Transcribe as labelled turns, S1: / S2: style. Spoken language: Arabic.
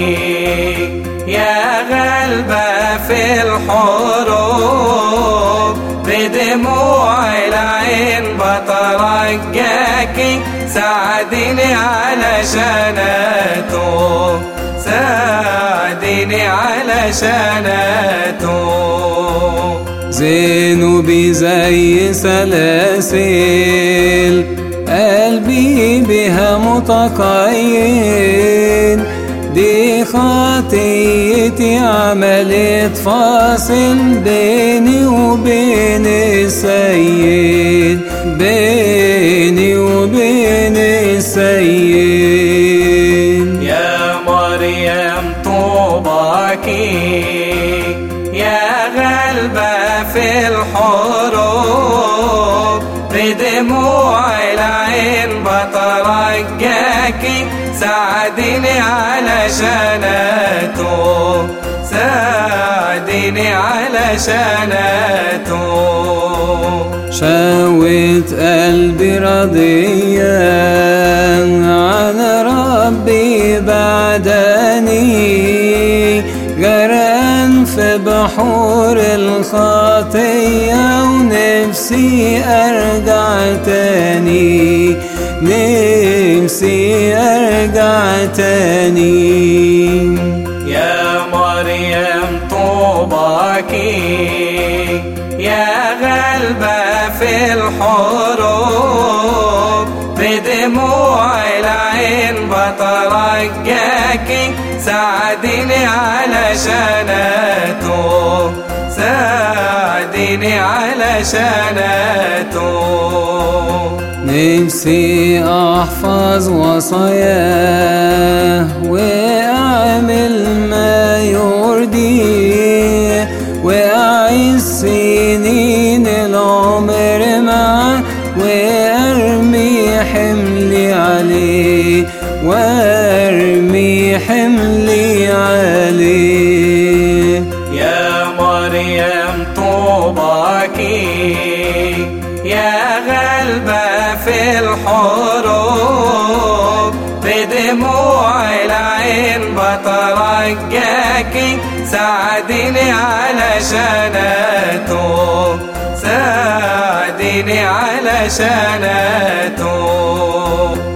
S1: يا غلبة في الحروب، بدموع العين بترجاكي، ساعديني علشان أتوب، ساعديني علشان أتوب.
S2: ذنوبي زي سلاسل، قلبي بها متقيد، دي خطيتي عملت فاصل بيني وبين السيد، بيني وبين السيد.
S1: يا مريم طوباكي، يا غلبة في الحروب، بدموع العين بترجاكي، ساعديني علشان أتوب، ساعديني علشان أتوب.
S2: شاوت قلبي رضيا عن ربي بعدني، غرقان في بحور الخطية، ونفسي أرجع تاني، نفسي أرجع تاني.
S1: يا مريم طوباكي، يا غلبة في الحروب، بدموع العين بترجاكي، ساعديني علشان أتوب، ساعديني علشان أتوب.
S2: نفسي أحفظ وصاياه وأعمل ما يرضيه، وأعيش سنين العمر معاه، وأرمي حملي عليه، وأرمي حملي عليه.
S1: يا مريم طوباكي، يا غلبة في الحروب، بدموع العين بترجاكي، ساعديني علشان أتوب، ساعديني علشان أتوب.